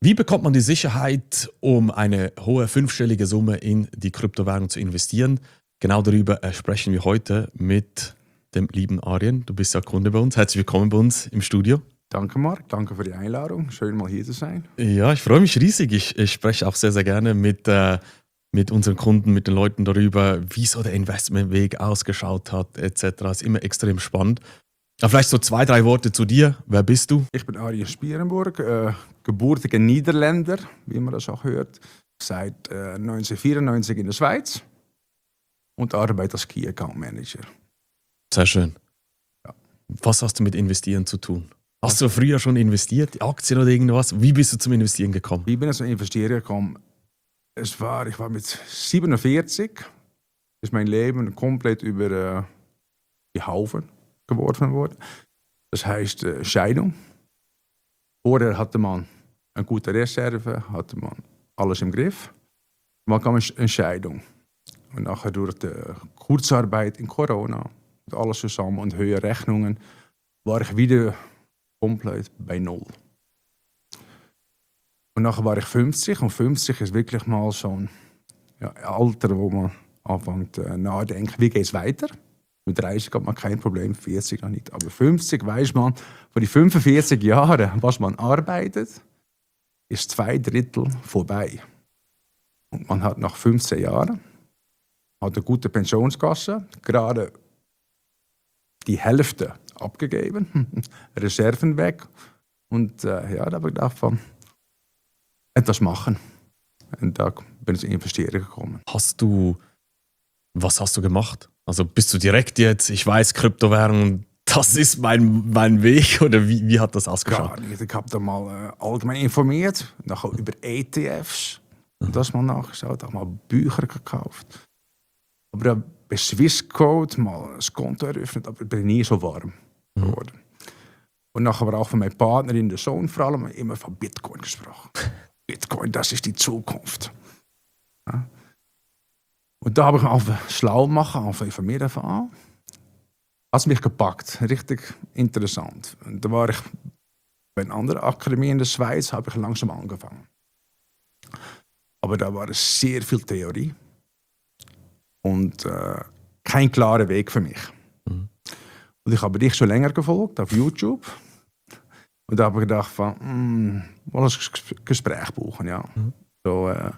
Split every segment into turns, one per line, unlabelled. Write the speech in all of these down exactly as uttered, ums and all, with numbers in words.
Wie bekommt man die Sicherheit, um eine hohe fünfstellige Summe in die Kryptowährung zu investieren? Genau darüber äh, sprechen wir heute mit dem lieben Arjen. Du bist ja Kunde bei uns. Herzlich willkommen bei uns im Studio.
Danke, Marc. Danke für die Einladung. Schön, mal hier zu sein.
Ja, ich freue mich riesig. Ich, ich spreche auch sehr, sehr gerne mit, äh, mit unseren Kunden, mit den Leuten darüber, wie so der Investmentweg ausgeschaut hat, et cetera. Ist immer extrem spannend. Aber vielleicht so zwei, drei Worte zu dir. Wer bist du?
Ich bin Arjen Spierenburg, äh, gebürtiger Niederländer, wie man das auch hört. Seit äh, neunzehnhundertvierundneunzig in der Schweiz und arbeite als Key Account Manager.
Sehr schön.
Ja.
Was hast du mit Investieren zu tun? Hast du früher schon investiert, Aktien oder irgendwas? Wie bist du zum Investieren gekommen?
Wie bin ich zum Investieren gekommen? Es war, ich war mit siebenundvierzig, ist mein Leben komplett über äh, die Haufen geworfen worden. Das heißt äh, Scheidung. Vorher hatte man eine gute Reserve, hatte man alles im Griff. Man kam eine Scheidung. Und nachher durch die Kurzarbeit in Corona und alles zusammen und höhere Rechnungen, war ich wieder komplett bei Null. Und nachher war ich fünfzig und fünfzig ist wirklich mal so ein ja, Alter, wo man anfängt äh, nachzudenken, wie geht es weiter? Mit dreißig hat man kein Problem, vierzig noch nicht. Aber fünfzig weiß man, von den fünfundvierzig Jahren, was man arbeitet, ist zwei Drittel vorbei. Und man hat nach fünfzehn Jahren hat eine gute Pensionskasse, gerade die Hälfte abgegeben, Reserven weg. Und äh, ja, da habe ich gedacht, von, etwas machen. Und da bin ich in Investieren gekommen.
Hast du, was hast du gemacht? Also bist du direkt jetzt, ich weiß, Kryptowährung, das ist mein, mein Weg, oder wie, wie hat das ausgeschaut?
Ja, ich habe da mal äh, allgemein informiert, nachher über E T Fs, mhm. das mal nachgeschaut, auch mal Bücher gekauft. Aber da bei Swissquote mal ein Konto eröffnet, aber ich bin nie so warm geworden. Mhm. Und nachher war auch von meiner Partnerin, der Sohn vor allem, immer von Bitcoin gesprochen. Bitcoin, das ist die Zukunft. Ja. Und da habe ich mich auch schlau machen, auch informiert davon an. Hat es mich gepackt, richtig interessant. Und da war ich bei einer anderen Akademie in der Schweiz, habe ich langsam angefangen. Aber da war es sehr viel Theorie und äh, kein klarer Weg für mich. Mhm. Und ich habe dich schon länger gefolgt auf YouTube. Und da habe ich gedacht, von, mm, mal ein Gespräch buchen. Ja. Mhm. So, äh,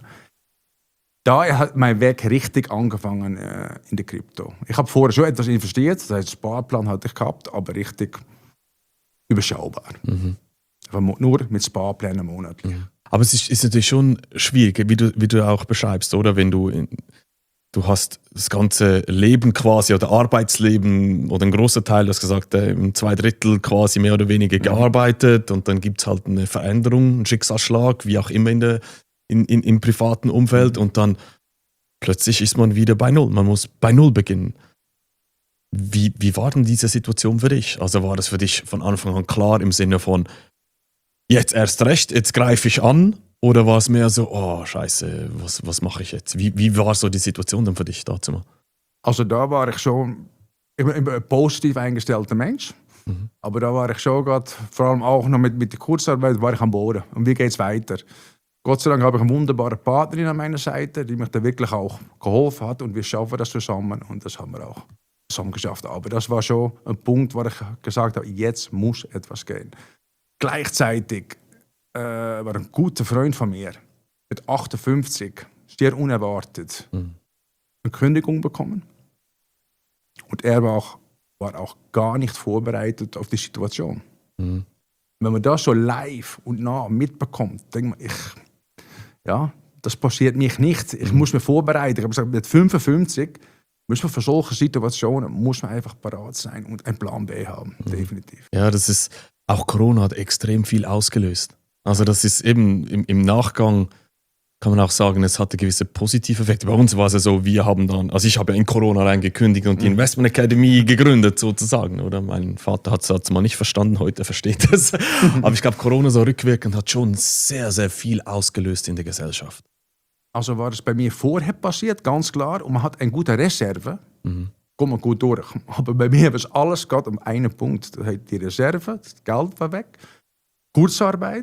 da hat mein Weg richtig angefangen äh, in der Krypto. Ich habe vorher schon etwas investiert, das heißt, Sparplan hatte ich gehabt, aber richtig überschaubar. Mhm. Nur mit Sparplänen monatlich.
Mhm. Aber es ist, ist natürlich schon schwierig, wie du, wie du auch beschreibst, oder? Wenn du, in, du hast das ganze Leben quasi oder Arbeitsleben oder ein großer Teil, du hast gesagt, äh, zwei Drittel quasi mehr oder weniger gearbeitet, mhm. und dann gibt es halt eine Veränderung, einen Schicksalsschlag, wie auch immer in der In, in, im privaten Umfeld, und dann plötzlich ist man wieder bei Null. Man muss bei Null beginnen. Wie, wie war denn diese Situation für dich? Also war das für dich von Anfang an klar im Sinne von, jetzt erst recht, jetzt greife ich an? Oder war es mehr so, oh scheiße, was, was mache ich jetzt? Wie, wie war so die Situation dann für dich dazu mal?
Also da war ich schon, ich bin ein positiv eingestellter Mensch. Mhm. Aber da war ich schon gerade, vor allem auch noch mit, mit der Kurzarbeit, war ich am Boden. Und wie geht es weiter? Gott sei Dank habe ich eine wunderbare Partnerin an meiner Seite, die mir da wirklich auch geholfen hat, und wir schaffen das zusammen, und das haben wir auch zusammen geschafft. Aber das war schon ein Punkt, wo ich gesagt habe, jetzt muss etwas gehen. Gleichzeitig äh, war ein guter Freund von mir mit achtundfünfzig, sehr unerwartet, mhm. eine Kündigung bekommen. Und er war auch, war auch gar nicht vorbereitet auf die Situation. Mhm. Wenn man das so live und nah mitbekommt, denkt man, ich, ja, das passiert mich nicht. Ich muss mich vorbereiten. Ich habe gesagt, mit fünfundfünfzig muss man für solche Situationen muss man einfach parat sein und einen Plan B haben, mhm. definitiv.
Ja, das ist, auch Corona hat extrem viel ausgelöst. Also das ist eben im, im Nachgang, kann man auch sagen, es hatte gewisse positive Effekte. Bei uns war es ja so, wir haben dann, also ich habe ja in Corona reingekündigt und die Investment Academy gegründet sozusagen, oder? Mein Vater hat es mal nicht verstanden, heute versteht es. Aber ich glaube, Corona so rückwirkend hat schon sehr, sehr viel ausgelöst in der Gesellschaft.
Also war es bei mir vorher passiert, ganz klar, und man hat eine gute Reserve, mhm. kommt man gut durch. Aber bei mir war alles gerade um einen Punkt. Die Reserve, das Geld war weg, Kurzarbeit,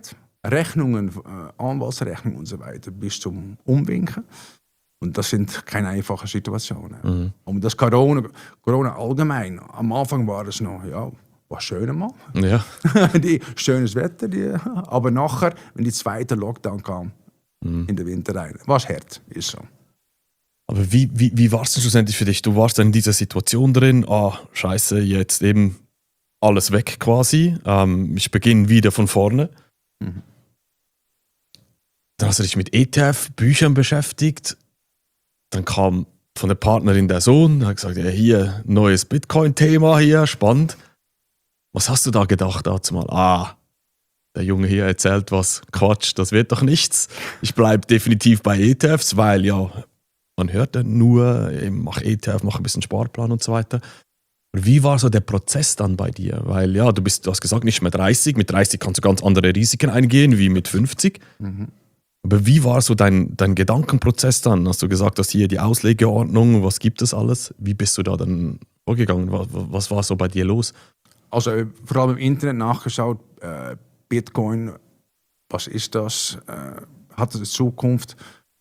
Rechnungen, äh, Anwaltsrechnungen und so weiter, bis zum Umwinken. Und das sind keine einfachen Situationen. Mhm. Und das Corona, Corona allgemein, am Anfang war es noch, ja, war schön mal.
Ja.
die, schönes Wetter, die, aber nachher, wenn die zweite Lockdown kam, mhm. in den Winter rein, war es hart, ist so.
Aber wie, wie, wie war es denn schlussendlich für dich? Du warst dann in dieser Situation drin, ah, scheiße, jetzt eben alles weg quasi, ähm, ich beginne wieder von vorne. Mhm. Dann hast du dich mit E T F, Büchern beschäftigt. Dann kam von der Partnerin der Sohn, hat gesagt, ja, hier, neues Bitcoin-Thema hier, spannend. Was hast du da gedacht dazu mal? Ah, der Junge hier erzählt was, Quatsch, das wird doch nichts. Ich bleibe definitiv bei E T Fs, weil ja, man hört ja nur, mach E T F, mach ein bisschen Sparplan und so weiter. Wie war so der Prozess dann bei dir? Weil ja, du bist, du hast gesagt, nicht mehr dreißig. Mit dreißig kannst du ganz andere Risiken eingehen, wie mit fünfzig. Mhm. Aber wie war so dein, dein Gedankenprozess dann? Hast du gesagt, dass hier die Auslegeordnung, was gibt es alles? Wie bist du da dann vorgegangen? Was, was war so bei dir los?
Also vor allem im Internet nachgeschaut, äh, Bitcoin, was ist das? Äh, hat es eine Zukunft?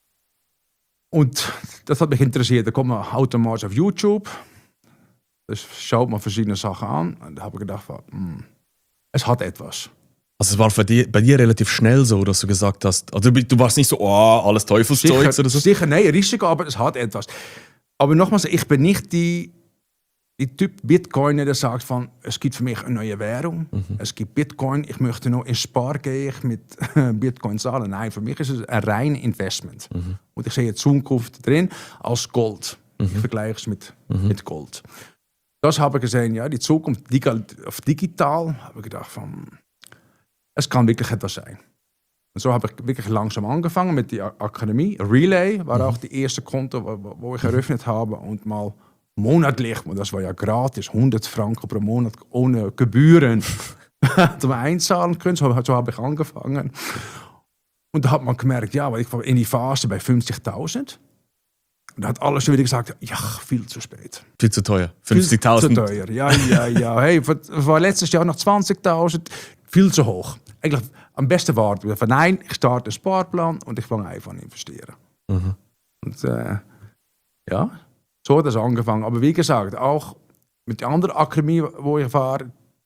Und das hat mich interessiert. Da kommt man automatisch auf YouTube. Da schaut man verschiedene Sachen an. Und da habe ich gedacht, hm, es hat etwas.
Also es war für die, bei dir relativ schnell so, dass du gesagt hast, also du warst nicht so, oh, alles Teufelszeug oder so?
Sicher, nein, Risiko, aber es hat etwas. Aber nochmals, ich bin nicht die, die Typ Bitcoiner, der sagt von, es gibt für mich eine neue Währung, mhm. es gibt Bitcoin, ich möchte noch in Spar gehen mit Bitcoin zahlen. Nein, für mich ist es ein reines Investment. Mhm. Und ich sehe Zukunft drin als Gold. Mhm. Ich vergleiche es mit, mhm. mit Gold. Das habe ich gesehen, ja, die Zukunft auf digital, habe ich gedacht von, es kann wirklich etwas sein. Und so habe ich wirklich langsam angefangen mit der Akademie. Relay war mhm. auch die erste Konto, wo, wo ich eröffnet habe und mal monatlich, und das war ja gratis, hundert Franken pro Monat ohne Gebühren zum Einzahlen können. So, so habe ich angefangen. Und da hat man gemerkt, ja, weil ich war in die Phase bei fünfzigtausend. Und da hat alles schon wieder gesagt, ja, viel zu spät.
Viel zu teuer. fünfzigtausend.
Viel zu teuer, ja, ja, ja. Hey, es war letztes Jahr noch zwanzigtausend. Viel zu hoch. Eigentlich am besten war es, nein, ich starte einen Sparplan und ich fange einfach an investieren. Mhm. Und äh, ja, so hat das angefangen. Aber wie gesagt, auch mit der anderen Akademie, wo ich war,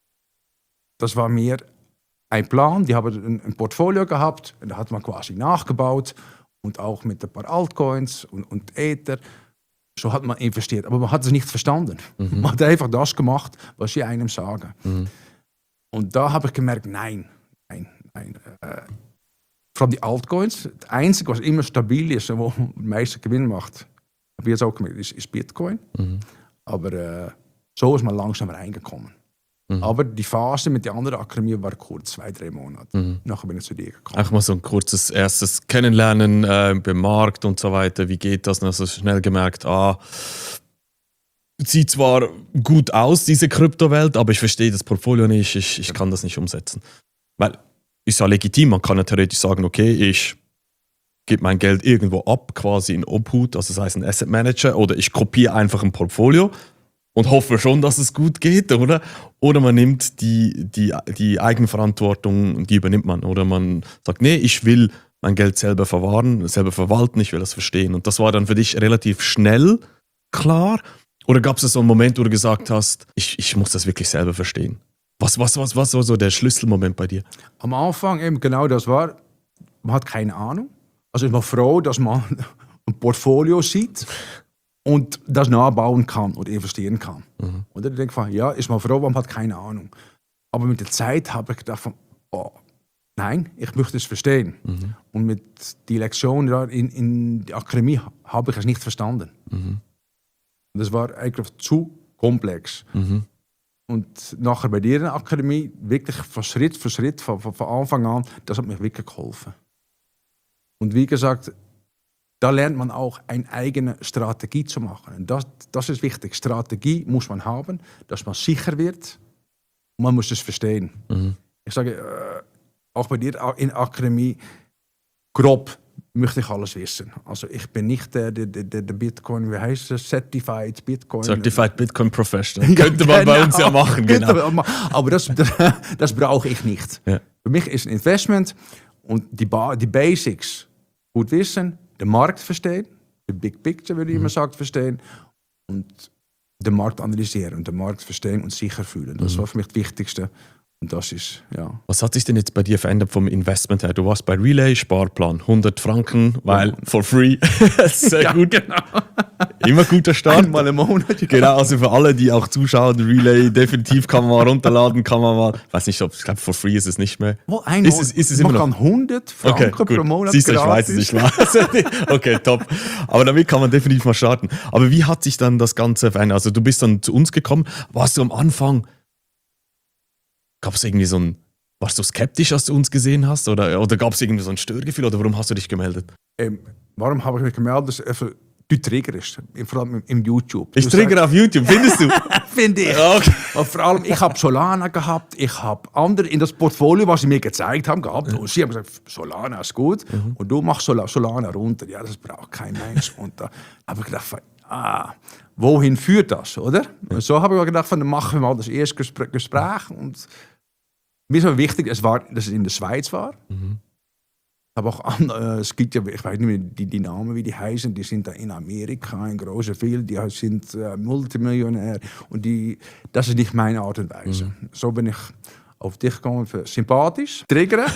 das war mehr ein Plan. Die haben ein, ein Portfolio gehabt und da hat man quasi nachgebaut. Und auch mit ein paar Altcoins und, und Ether. So hat man investiert. Aber man hat es nicht verstanden. Mhm. Man hat einfach das gemacht, was sie einem sagen. Mhm. Und da habe ich gemerkt, nein, nein, nein. Äh, vor allem die Altcoins, das Einzige, was immer stabil ist und wo am meisten Gewinn macht, habe ich jetzt auch gemerkt, ist, ist Bitcoin. Mhm. Aber äh, so ist man langsam reingekommen. Mhm. Aber die Phase mit der anderen Akademie war kurz, zwei, drei Monate. Mhm. Nachher bin ich zu dir gekommen.
Auch mal so ein kurzes erstes Kennenlernen äh, beim Markt und so weiter. Wie geht das? Und hast du schnell gemerkt, ah, sieht zwar gut aus, diese Kryptowelt, aber ich verstehe das Portfolio nicht, ich, ich kann das nicht umsetzen. Weil, ist ja legitim, man kann ja theoretisch sagen, okay, ich gebe mein Geld irgendwo ab, quasi in Obhut, also das heißt ein Asset Manager, oder ich kopiere einfach ein Portfolio und hoffe schon, dass es gut geht, oder? Oder man nimmt die, die, die Eigenverantwortung, die übernimmt man. Oder man sagt, nee, ich will mein Geld selber verwahren, selber verwalten, ich will das verstehen. Und das war dann für dich relativ schnell klar? Oder gab es so einen Moment, wo du gesagt hast, ich, ich muss das wirklich selber verstehen? Was, was, was, was war so der Schlüsselmoment bei dir?
Am Anfang eben genau das war, man hat keine Ahnung. Also ich war froh, dass man ein Portfolio sieht und das nachbauen kann oder investieren kann. Mhm. Und dann denke ich, ja, ist man froh, man hat keine Ahnung. Aber mit der Zeit habe ich gedacht, oh, nein, ich möchte es verstehen. Mhm. Und mit der Lektion in, in der Akademie habe ich es nicht verstanden. Mhm. Das war eigentlich zu komplex. Mhm. Und nachher bei dir in der Akademie, wirklich von Schritt für Schritt, von, von, von Anfang an, das hat mir wirklich geholfen. Und wie gesagt, da lernt man auch eine eigene Strategie zu machen. Und das, das ist wichtig. Strategie muss man haben, dass man sicher wird und man muss es verstehen. Mhm. Ich sage, äh, auch bei dir in der Akademie, grob möchte ich alles wissen. Also ich bin nicht der, der, der, der Bitcoin, wie heißt es, Certified Bitcoin.
Certified Bitcoin Professional. Könnte man genau, bei uns ja machen, genau.
Aber das, das, das brauche ich nicht. Ja. Für mich ist ein Investment Und die, ba- die Basics gut wissen, den Markt verstehen, die Big Picture, würde ich immer sagt, verstehen und den Markt analysieren und den Markt verstehen und sicher fühlen. Das
Mhm.
war für mich das Wichtigste. Und das ist, ja.
Was hat sich denn jetzt bei dir verändert vom Investment her? Du warst bei Relay, Sparplan, hundert Franken, weil for free. Sehr
Ja,
gut.
genau.
Immer guter Start.
Einmal im Monat. Ja.
Genau, also für alle, die auch zuschauen, Relay, definitiv kann man mal runterladen, kann man mal, weiß nicht, ob, ich glaube, for free ist es nicht mehr.
Wo ein
Ist es- ist es
man
immer noch-
kann hundert Franken
Okay,
pro
gut.
Monat
Siehst du, ich weiß es, ich weiß. Okay, top. Aber damit kann man definitiv mal starten. Aber wie hat sich dann das Ganze verändert? Also du bist dann zu uns gekommen, warst du am Anfang, gab es irgendwie so ein, warst du skeptisch, als du uns gesehen hast? Oder, oder gab es irgendwie so ein Störgefühl? Oder warum hast du dich gemeldet?
Ähm, warum habe ich mich gemeldet? Das ist einfach, du triggerst, vor allem im, im YouTube.
Ich
Du
trigger auf YouTube, findest du?
sagst, finde ich.
Okay.
Und vor allem, ich habe Solana gehabt, ich habe andere in das Portfolio, was sie mir gezeigt haben, gehabt. Und sie haben gesagt, Solana ist gut. Und du machst Sol- Solana runter. Ja, das braucht kein Mensch. Und da habe ich gedacht, ah, wohin führt das, oder? Und so habe ich mir gedacht, dann machen wir mal das erste Gespr- Gespräch. Und mir ist aber wichtig, es war, dass es in der Schweiz war. Aber auch an, äh, es gibt ja, ich weiß nicht mehr die, die Namen, wie die heißen, die sind da in Amerika, in großen Film, die sind äh, Multimillionär. Und die, das ist nicht meine Art und Weise.
Mhm.
So bin ich auf dich gekommen, für sympathisch, triggern.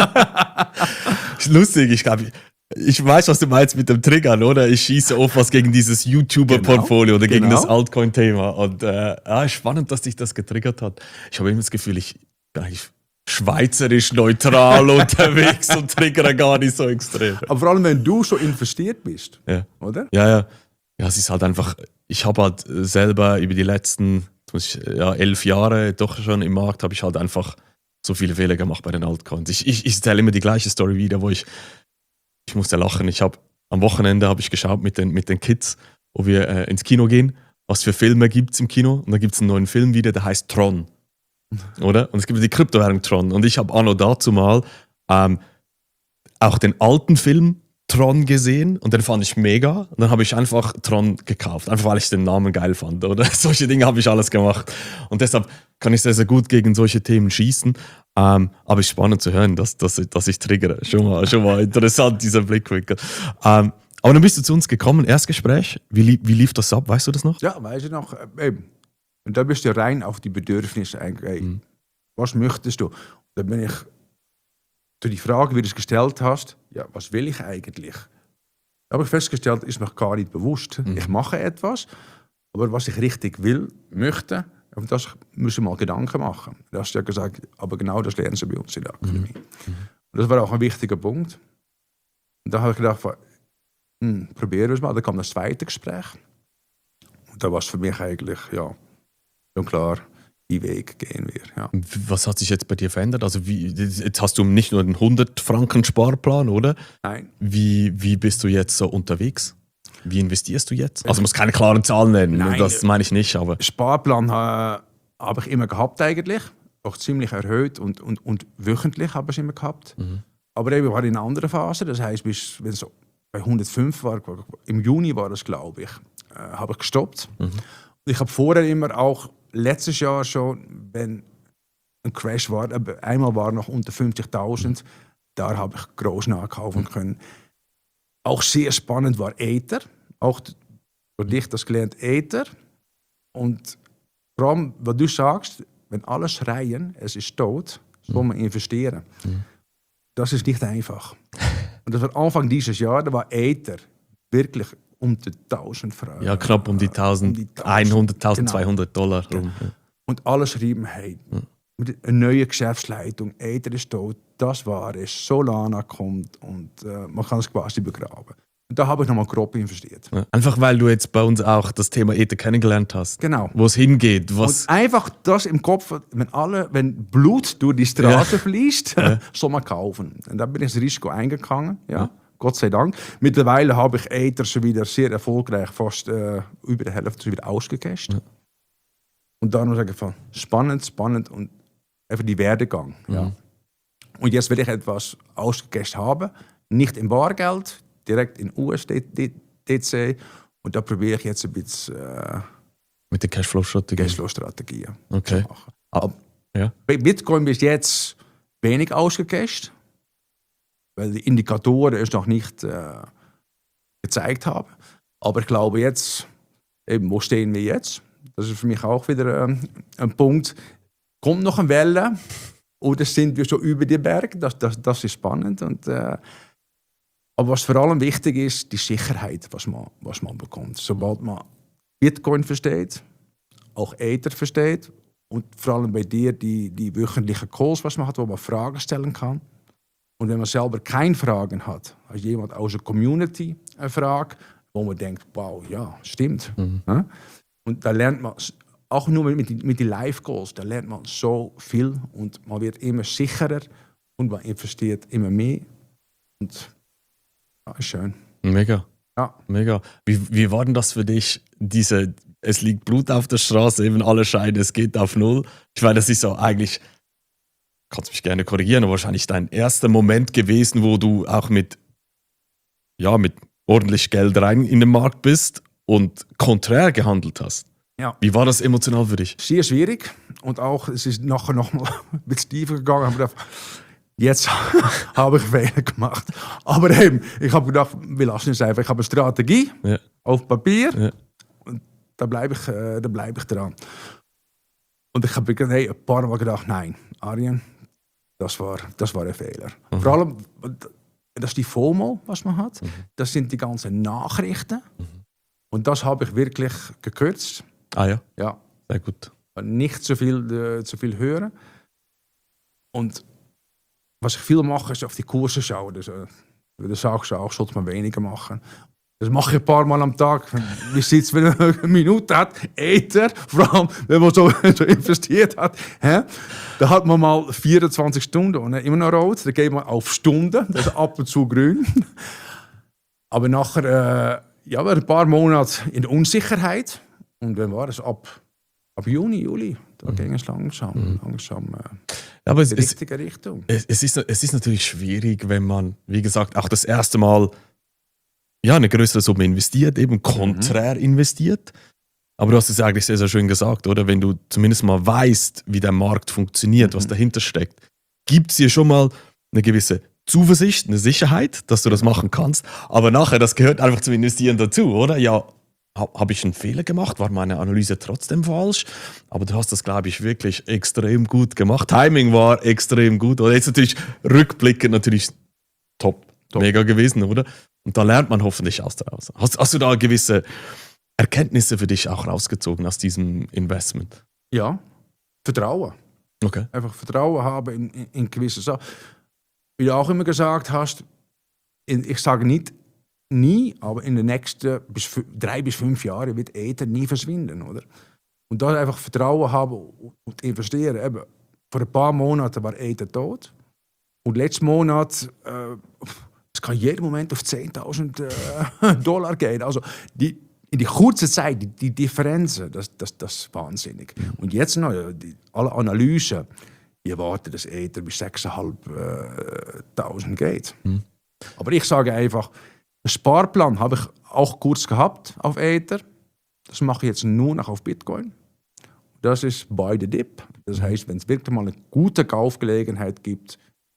Ist lustig, ich glaube, ich weiß, was du meinst mit dem Triggern, oder? Ich schieße oft was gegen dieses YouTuber-Portfolio oder gegen
genau.
das Altcoin-Thema. Und äh, ja, spannend, dass dich das getriggert hat. Ich habe immer das Gefühl, ich bin eigentlich schweizerisch neutral unterwegs und triggere gar nicht so extrem.
Aber vor allem, wenn du so investiert bist,
Ja.
oder?
Ja, ja. Ja, es ist halt einfach, ich habe halt selber über die letzten jetzt muss ich, ja, elf Jahre doch schon im Markt, habe ich halt einfach so viele Fehler gemacht bei den Altcoins. Ich, ich, ich erzähle immer die gleiche Story wieder, wo ich, ich musste lachen. Ich habe am Wochenende habe ich geschaut mit den, mit den Kids, wo wir äh, ins Kino gehen, was für Filme gibt es im Kino. Und da gibt es einen neuen Film wieder, der heißt Tron. Oder? Und es gibt die Kryptowährung Tron. Und ich habe anno dazu mal ähm, auch den alten Film Tron gesehen und den fand ich mega. Und dann habe ich einfach Tron gekauft, einfach weil ich den Namen geil fand. Oder? Solche Dinge habe ich alles gemacht. Und deshalb kann ich sehr, sehr gut gegen solche Themen schießen. Ähm, aber es ist spannend zu hören, dass, dass, dass ich triggere. Schon mal, schon mal interessant, dieser Blickwinkel. Ähm, aber dann bist du zu uns gekommen, Erstgespräch. Wie, lief, wie lief das ab? Weißt du das noch?
Ja, weiß ich noch. äh, Eben. Und da bist du rein auf die Bedürfnisse eingegangen.
Mhm.
Was möchtest du? Dann bin ich durch die Frage, wie du es gestellt hast, ja, was will ich eigentlich? Da habe ich festgestellt, ist mir gar nicht bewusst.
Mhm.
Ich mache etwas, aber was ich richtig will, möchte, auf das muss ich mal Gedanken machen. Du hast ja gesagt, aber genau das lernen sie bei uns in der Akademie.
Mhm.
Und das war auch ein wichtiger Punkt. Und da habe ich gedacht, hm, probieren wir es mal. Dann kam das zweite Gespräch. Und da war es für mich eigentlich, ja, schon klar, die Weg gehen wir. Ja.
Was hat sich jetzt bei dir verändert? Also wie, jetzt hast du nicht nur einen hundert Franken Sparplan, oder?
Nein.
Wie, wie bist du jetzt so unterwegs? Wie investierst du jetzt? Also du musst keine klaren Zahlen nennen,
Nein.
das meine ich nicht, aber...
Sparplan äh, habe ich immer gehabt eigentlich. Auch ziemlich erhöht und, und, und wöchentlich habe ich es immer gehabt.
Mhm.
Aber eben war in einer anderen Phase. Das heisst, bis, wenn es so bei hundertfünf war, im Juni war das, glaube ich, äh, habe ich gestoppt.
Mhm.
Ich habe vorher immer auch, letztes Jahr schon, wenn ein Crash war, aber einmal war noch unter fünfzigtausend, da habe ich groß nachkaufen können. Auch sehr spannend war Ether, auch für dich das gelernt Ether. Und vor allem, was du sagst, wenn alle schreien, es ist tot, soll man investieren.
Mhm.
Das ist nicht einfach. Und das war Anfang dieses Jahr, da war Ether wirklich um die tausend Franken.
Ja, knapp um die
Um die
tausendeinhundert,
Genau.
tausendzweihundert Dollar rum.
Und alle schrieben, hey, mit einer neuen Geschäftsleitung, Ether ist tot, das war es, Solana kommt und äh, man kann es quasi begraben. Und da habe ich nochmal grob investiert.
Ja. Einfach weil du jetzt bei uns auch das Thema Ether kennengelernt hast.
Genau.
Wo es hingeht. Was,
Und einfach das im Kopf, wenn, alle, wenn Blut durch die Straße
Ja.
fließt,
Ja.
soll man kaufen. Und da bin ich das Risiko eingegangen, ja.
Ja.
Gott sei Dank. Mittlerweile habe ich Ether schon wieder sehr erfolgreich, fast äh, über die Hälfte schon wieder ausgecasht.
Ja.
Und dann sage ich von spannend, spannend und einfach die Werdegang. Ja.
Mhm.
Und jetzt will ich etwas ausgecasht haben, nicht in Bargeld, direkt in U S D C. Und da probiere ich jetzt ein bisschen äh,
mit der Cashflow-Strategie.
Cashflow-Strategie
Okay.
zu machen.
Ah, ja.
Bei Bitcoin bis jetzt wenig ausgecasht. weil die Indikatoren es noch nicht äh, gezeigt haben. Aber ich glaube jetzt, eben, wo stehen wir jetzt? Das ist für mich auch wieder ähm, ein Punkt. Kommt noch eine Welle oder sind wir schon über den Berg? Das, das, das ist spannend. Und, äh, aber was vor allem wichtig ist, die Sicherheit, was man, was man bekommt. Sobald man Bitcoin versteht, auch Ether versteht und vor allem bei dir die, die wöchentlichen Calls, was man hat, wo man Fragen stellen kann. Und wenn man selber keine Fragen hat, als jemand aus der Community eine Frage, wo man denkt, wow, ja, stimmt.
Mhm.
Ja? Und da lernt man, auch nur mit, mit, mit den Live-Calls, da lernt man so viel und man wird immer sicherer und man investiert immer mehr. Und ja, ist schön.
Mega.
Ja.
Mega. Wie, wie war denn das für dich, diese, es liegt Blut auf der Straße, eben alle Scheine, es geht auf Null. Ich meine, das ist so eigentlich, kannst mich gerne korrigieren, aber wahrscheinlich dein erster Moment gewesen, wo du auch mit, ja, mit ordentlich Geld rein in den Markt bist und konträr gehandelt hast.
Ja.
Wie war das emotional für dich?
Sehr schwierig und auch, es ist nachher noch mal ein bisschen tiefer gegangen. Ich habe gedacht, jetzt habe ich Fehler gemacht. Aber eben, ich habe gedacht, wir lassen es einfach. Ich habe eine Strategie
Ja.
auf Papier
Ja.
und da bleibe ich, äh, da bleib ich dran. Und ich habe hey, ein paar Mal gedacht, nein, Arjen, das war, das war ein Fehler.
Mhm.
Vor allem, das ist die FOMO, was man hat.
Mhm.
Das sind die ganzen Nachrichten.
Mhm.
Und das habe ich wirklich gekürzt.
Ah ja,
Ja.
sehr gut.
Nicht zu viel, äh, zu viel hören. Und was ich viel mache, ist auf die Kurse schauen. Das, äh, das sage ich auch, sollte man weniger machen. Das mache ich ein paar Mal am Tag. Wie sieht es, wenn man eine Minute hat? Ether, vor allem, wenn man so, so investiert hat. Hä? Da hat man mal vierundzwanzig Stunden und immer noch rot. Da geht man auf Stunden, das ist ab und zu grün. Aber nachher, äh, ja, ein paar Monate in der Unsicherheit. Und dann war es ab, ab Juni, Juli. Da mhm. ging es langsam,
Mhm.
langsam äh,
Ja, aber es,
in die
es,
richtige Richtung.
es, es, ist, es ist natürlich schwierig, wenn man, wie gesagt, auch das erste Mal ja, eine größere Summe investiert, eben konträr investiert. Aber du hast es eigentlich sehr, sehr schön gesagt, oder? Wenn du zumindest mal weißt, wie der Markt funktioniert,
Mhm.
was dahinter steckt, gibt es dir schon mal eine gewisse Zuversicht, eine Sicherheit, dass du das machen kannst. Aber nachher, das gehört einfach zum Investieren dazu, oder? Ja, habe hab ich einen Fehler gemacht? War meine Analyse trotzdem falsch? Aber du hast das, glaube ich, wirklich extrem gut gemacht. Timing war extrem gut. Oder jetzt natürlich rückblickend natürlich top,
Top.
mega gewesen, oder? Und da lernt man hoffentlich aus daraus. Hast, hast du da gewisse Erkenntnisse für dich auch rausgezogen aus diesem Investment?
Ja, Vertrauen.
Okay.
Einfach Vertrauen haben in, in, in gewisse Sachen. Wie du auch immer gesagt hast, in, ich sage nicht nie, aber in den nächsten bis fü- drei bis fünf Jahren wird Ether nie verschwinden, oder? Und da einfach Vertrauen haben und investieren. Eben, vor ein paar Monaten war Ether tot. Und letzten Monat, äh, es kann jeden Moment auf zehntausend äh, Dollar gehen. Also die, in die kurze Zeit, die, die Differenzen, das, das, das ist wahnsinnig. Und jetzt noch, die, alle Analysen, die erwarten, dass Ether bis sechstausendfünfhundert geht.
Mhm.
Aber ich sage einfach, einen Sparplan habe ich auch kurz gehabt auf Ether. Das mache ich jetzt nur noch auf Bitcoin. Das ist buy the dip. Das heißt, wenn es wirklich mal eine gute Kaufgelegenheit gibt,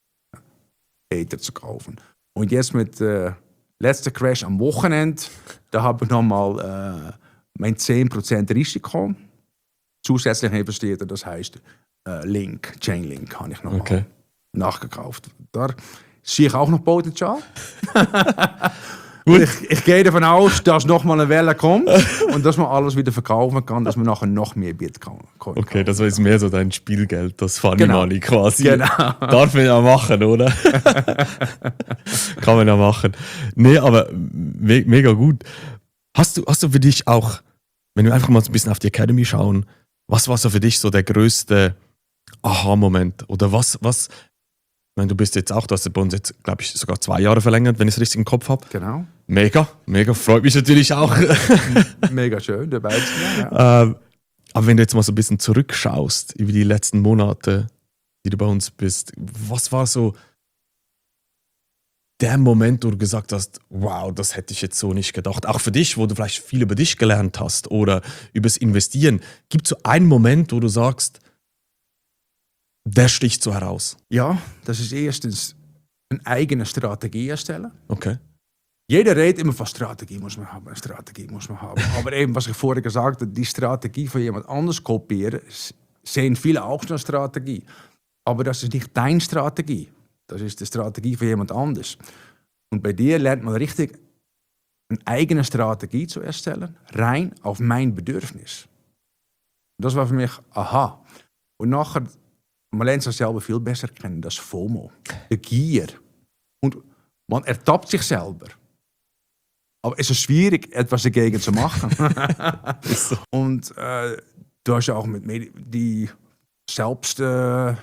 Ether zu kaufen. Und jetzt mit äh, letzter Crash am Wochenende, da habe ich nochmal äh, mein zehn Prozent Risiko zusätzlich investiert. Das heißt, äh, Link, Chainlink habe ich nochmal
Okay.
nachgekauft. Da sehe ich auch noch Potenzial. Und ich, ich gehe davon aus, dass nochmal eine Welle kommt und dass man alles wieder verkaufen kann, dass man nachher noch mehr Bitcoin kaufen
Okay, das war jetzt mehr so dein Spielgeld, das Funny
Genau.
Money quasi.
Genau.
Darf man ja machen, oder? Kann man ja machen. Nee, aber me mega gut. Hast du, hast du für dich auch, wenn wir einfach mal so ein bisschen auf die Academy schauen, was war so für dich so der größte Aha-Moment? Oder was, was, ich meine, du bist jetzt auch, du hast bei uns jetzt, glaube ich, sogar zwei Jahre verlängert, wenn ich es richtig im Kopf habe.
Genau.
Mega, mega, freut mich natürlich auch.
Mega schön, dabei zu sein. Ja.
Ähm, aber wenn du jetzt mal so ein bisschen zurückschaust über die letzten Monate, die du bei uns bist, was war so der Moment, wo du gesagt hast, wow, das hätte ich jetzt so nicht gedacht? Auch für dich, wo du vielleicht viel über dich gelernt hast oder übers Investieren. Gibt es so einen Moment, wo du sagst, der sticht so heraus?
Ja, das ist erstens eine eigene Strategie erstellen.
Okay.
Jeder redet immer von Strategie muss man haben, Strategie muss man haben. Aber eben, was ich vorher gesagt habe, die Strategie von jemand anders kopieren, sehen viele auch schon als Strategie. Aber das ist nicht deine Strategie. Das ist die Strategie von jemand anders. Und bei dir lernt man richtig, eine eigene Strategie zu erstellen, rein auf mein Bedürfnis. Das war für mich, aha. Und nachher, man lernt sich selber viel besser kennen, das FOMO, die Gier. Und man ertappt sich selber. Aber es ist schwierig, etwas dagegen zu machen.
So.
Und äh, du hast ja auch mit Medi- die Selbstkontrolle,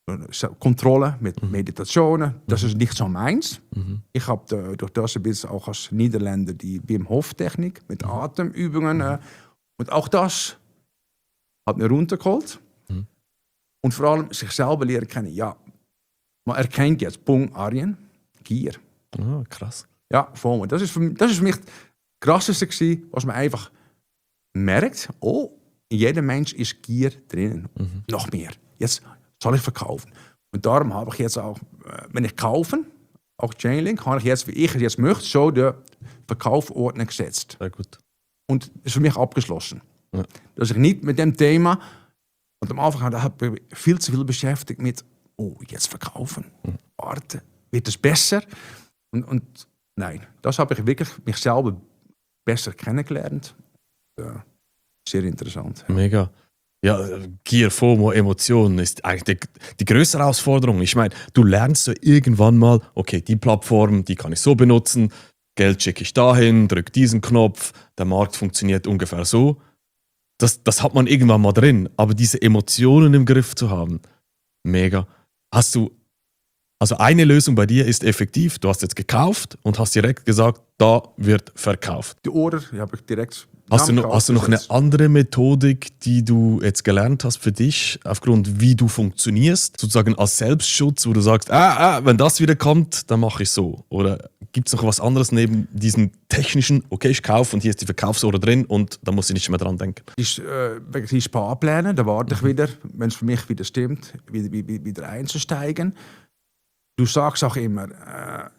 äh, mit
Mhm.
Meditationen. Das ist nicht so meins.
Mhm.
Ich habe durch das ein bisschen auch als Niederländer die Wim Hof Technik mit
Mhm.
Atemübungen. Äh, und auch das hat mir runtergeholt.
Mhm.
Und vor allem sich selber lernen kennen. Ja, man erkennt jetzt, Punkt, Arjen, Gier.
Ah, krass.
Ja, FOMO. Das ist für mich, das ist für mich das Krasseste gewesen, was man einfach merkt, oh, in jedem Mensch ist Gier drinnen.
Mhm.
Noch mehr. Jetzt soll ich verkaufen. Und darum habe ich jetzt auch, äh, wenn ich kaufe, auch Chainlink, habe ich jetzt, wie ich es jetzt möchte, so den Verkaufordner gesetzt.
Sehr gut.
Und ist für mich abgeschlossen.
Ja.
Dass ich nicht mit dem Thema, und am Anfang habe ich mich viel zu viel beschäftigt mit, oh, jetzt verkaufen,
Mhm.
warten, wird es besser? Und, und nein, das habe ich wirklich mich selber besser kennengelernt. Ja, sehr interessant.
Mega. Ja, Gier, FOMO, Emotionen ist eigentlich die, die größere Herausforderung. Ich meine, du lernst so irgendwann mal, okay, die Plattform, die kann ich so benutzen, Geld schicke ich dahin, drück diesen Knopf, der Markt funktioniert ungefähr so. Das, das hat man irgendwann mal drin, aber diese Emotionen im Griff zu haben, mega. Hast du, also eine Lösung bei dir ist effektiv, du hast jetzt gekauft und hast direkt gesagt, da wird verkauft.
Die Order die habe ich direkt.
Hast du, noch, hast du noch eine andere Methodik, die du jetzt gelernt hast für dich, aufgrund wie du funktionierst, sozusagen als Selbstschutz, wo du sagst, ah, ah, wenn das wieder kommt, dann mache ich so? Oder gibt es noch was anderes neben diesem technischen, okay, ich kaufe und hier ist die Verkaufsorder drin und da muss ich nicht mehr dran denken?
Ist, äh, die Sparpläne, da warte ich wieder, wenn es für mich wieder stimmt, wieder, wieder, wieder einzusteigen. Du sagst auch immer, äh,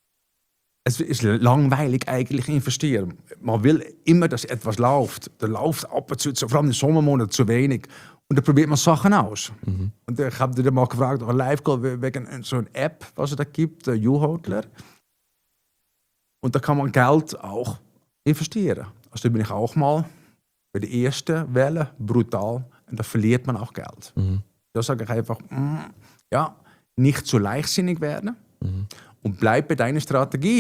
es ist langweilig eigentlich investieren. Man will immer, dass etwas läuft. Da läuft ab und zu, vor allem im Sommermonat, zu wenig. Und dann probiert man Sachen aus.
Mhm.
Und ich habe dir mal gefragt, auch Live-Call wegen so einer App, was es da gibt, der YouHodler. Und da kann man Geld auch investieren. Also da bin ich auch mal bei der ersten Welle brutal. Und da verliert man auch Geld.
Mhm.
Da sage ich einfach, mm, ja, nicht zu leichtsinnig werden.
Mhm.
Und bleib bei deiner Strategie.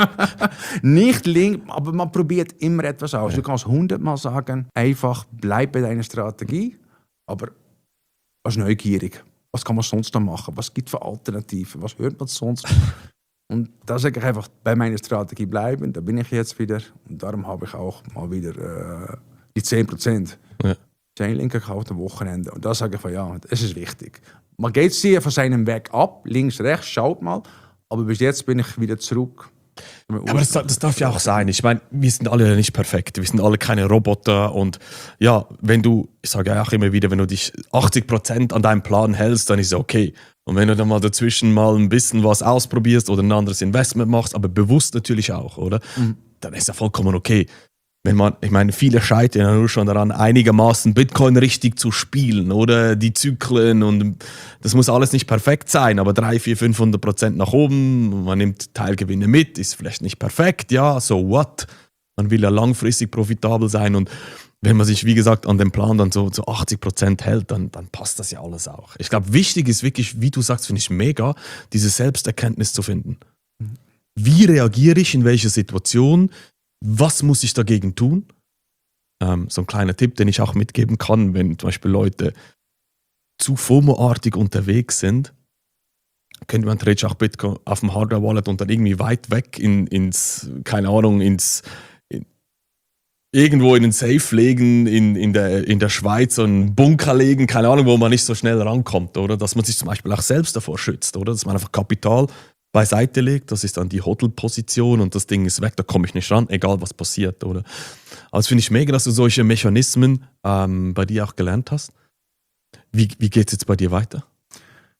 Nicht link, aber man probiert immer etwas aus. Du kannst hundertmal sagen, einfach bleib bei deiner Strategie, aber was neugierig. Was kann man sonst noch machen? Was gibt es für Alternativen? Was hört man sonst? Und da sage ich einfach, bei meiner Strategie bleiben. Da bin ich jetzt wieder. Und darum habe ich auch mal wieder äh, die zehn Prozent
Ja.
Chainlink gekauft am Wochenende. Und da sage ich von ja, es ist wichtig. Man geht sehr von seinem Weg ab, links, rechts, schaut mal. Aber bis jetzt bin ich wieder zurück.
Aber das, das darf ja auch sein. Ich meine, wir sind alle nicht perfekt. Wir sind alle keine Roboter. Und ja, wenn du, ich sage ja auch immer wieder, wenn du dich achtzig Prozent an deinem Plan hältst, dann ist es okay. Und wenn du dann mal dazwischen mal ein bisschen was ausprobierst oder ein anderes Investment machst, aber bewusst natürlich auch, oder?
Mhm.
Dann ist ja vollkommen okay. Wenn man, ich meine, viele scheitern ja nur schon daran, einigermaßen Bitcoin richtig zu spielen, oder? Die Zyklen und das muss alles nicht perfekt sein, aber dreihundert, vierhundert, fünfhundert Prozent nach oben, man nimmt Teilgewinne mit, ist vielleicht nicht perfekt, ja, so what? Man will ja langfristig profitabel sein und wenn man sich, wie gesagt, an dem Plan dann so, so achtzig Prozent hält, dann, dann passt das ja alles auch. Ich glaube, wichtig ist wirklich, wie du sagst, finde ich mega, diese Selbsterkenntnis zu finden. Wie reagiere ich in welcher Situation? Was muss ich dagegen tun? Ähm, so ein kleiner Tipp, den ich auch mitgeben kann, wenn zum Beispiel Leute zu FOMO-artig unterwegs sind, könnte man theoretisch auch Bitcoin auf dem Hardware-Wallet und dann irgendwie weit weg in, ins, keine Ahnung, ins in, irgendwo in den Safe legen, in, in, der, in der Schweiz, so einen Bunker legen, keine Ahnung, wo man nicht so schnell rankommt, oder? Dass man sich zum Beispiel auch selbst davor schützt, oder? Dass man einfach Kapital beiseite legt, das ist dann die Hodl-Position und das Ding ist weg, da komme ich nicht ran, egal was passiert, oder? Aber das finde ich mega, dass du solche Mechanismen ähm, bei dir auch gelernt hast. Wie, wie geht es jetzt bei dir weiter?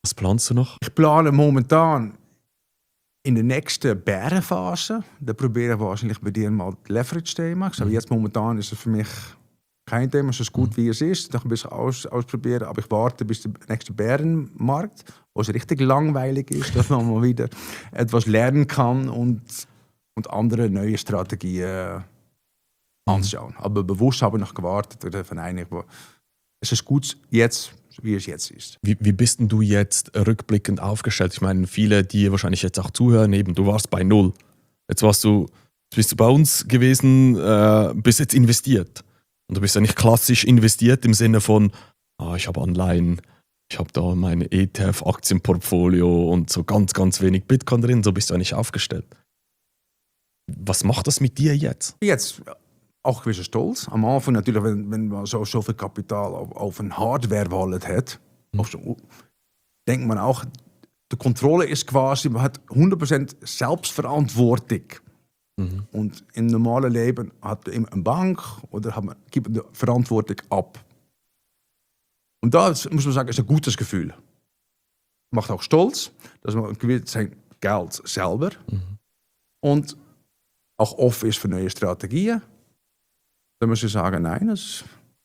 Was planst du noch?
Ich plane momentan in der nächsten Bärenphase, da probiere ich wahrscheinlich bei dir mal Leverage-Thema. Aber jetzt momentan ist es für mich kein Thema, so gut wie es ist. Noch ein bisschen aus, ausprobieren, aber ich warte bis der nächste Bärenmarkt, wo es richtig langweilig ist, dass man mal wieder etwas lernen kann und, und andere neue Strategien anschauen. Aber bewusst habe ich noch gewartet, von einig, wo es ist gut jetzt, wie es jetzt ist.
Wie, wie bist denn du jetzt rückblickend aufgestellt? Ich meine, viele, die wahrscheinlich jetzt auch zuhören, eben, du warst bei null. Jetzt warst du, bist du bei uns gewesen, äh, bist jetzt investiert. Und du bist ja nicht klassisch investiert im Sinne von, ah, ich habe Anleihen, ich habe da mein E T F-Aktienportfolio und so ganz, ganz wenig Bitcoin drin. So bist du ja nicht aufgestellt. Was macht das mit dir jetzt?
Jetzt auch gewisser Stolz. Am Anfang natürlich, wenn, wenn man so, so viel Kapital auf, auf ein Hardware-Wallet hat, mhm. so, denkt man auch, die Kontrolle ist quasi, man hat hundert Prozent Selbstverantwortung. Mhm. Und im normalen Leben hat man immer eine Bank oder hat man, gibt man die Verantwortung ab. Und da muss man sagen, ist ein gutes Gefühl. Macht auch stolz, dass man gewinnt sein Geld selber mhm. und auch offen ist für neue Strategien. Dann muss ich sagen, nein, das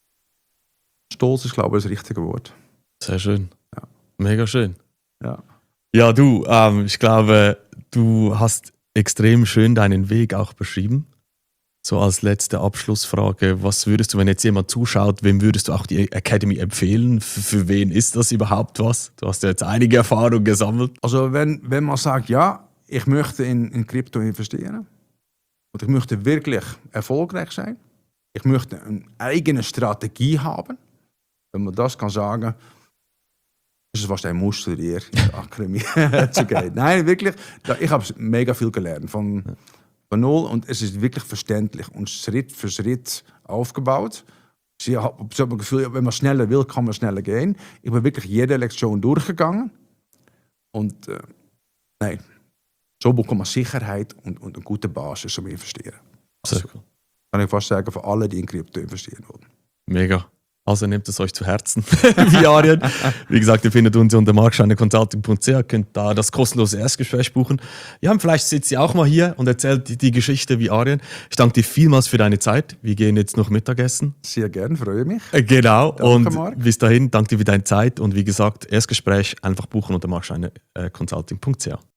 stolz ist, glaube ich, das richtige Wort.
Sehr schön.
Ja.
Mega schön.
Ja,
ja du, ähm, ich glaube, du hast extrem schön deinen Weg auch beschrieben. So als letzte Abschlussfrage, was würdest du, wenn jetzt jemand zuschaut, wem würdest du auch die Academy empfehlen? Für, für wen ist das überhaupt was? Du hast ja jetzt einige Erfahrungen gesammelt.
Also wenn, wenn man sagt, ja, ich möchte in, in Krypto investieren und ich möchte wirklich erfolgreich sein, ich möchte eine eigene Strategie haben, wenn man das kann sagen, ist es fast ein Muster hier in der Akademie zu gehen. Nein, wirklich, ich habe mega viel gelernt von, von null und es ist wirklich verständlich und Schritt für Schritt aufgebaut. Ich habe das Gefühl, wenn man schneller will, kann man schneller gehen. Ich bin wirklich jede Lektion durchgegangen und äh, nein, so bekommt man Sicherheit und, und eine gute Basis zum Investieren.
Sehr cool.
Kann ich fast sagen, für alle, die in Krypto investieren wollen.
Mega. Also nehmt es euch zu Herzen, wie Arjen. Wie gesagt, ihr findet uns unter markscheine consulting punkt c h, könnt da das kostenlose Erstgespräch buchen. Ja, und vielleicht sitzt ihr auch mal hier und erzählt die, die Geschichte wie Arjen. Ich danke dir vielmals für deine Zeit. Wir gehen jetzt noch Mittagessen.
Sehr gern, freue mich.
Äh, genau.
Danke,
und
Marc.
Bis dahin, danke dir für deine Zeit. Und wie gesagt, Erstgespräch einfach buchen unter markscheine consulting punkt c h.